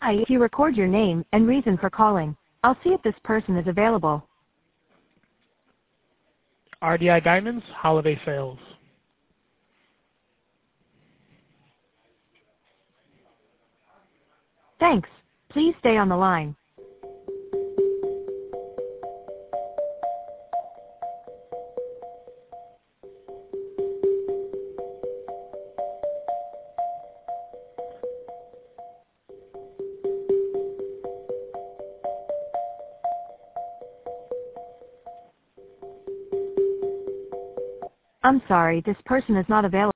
Hi, if you record your name and reason for calling, I'll see if this person is available. RDI Diamonds holiday sales. Thanks. Please stay on the line. I'm sorry, this person is not available.